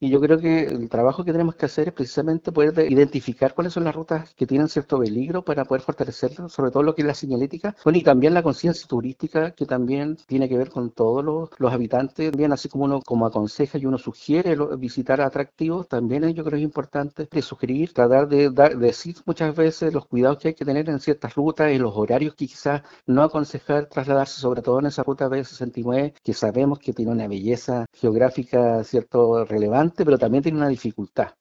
Y yo creo que el trabajo que tenemos que hacer es precisamente poder identificar cuáles son las rutas que tienen cierto peligro para poder fortalecerlo, sobre todo lo que es la señalética, bueno, y también la conciencia turística que también tiene que ver con todos los habitantes, bien así como uno como aconseja y uno sugiere visitar atractivos, también yo creo que es importante de sugerir, tratar de decir muchas veces los cuidados que hay que tener en ciertas rutas, en los horarios que quizás no aconsejar trasladarse, sobre todo en esa ruta B69, que sabemos que tiene una belleza geográfica, cierto, relevante, pero también tiene una dificultad.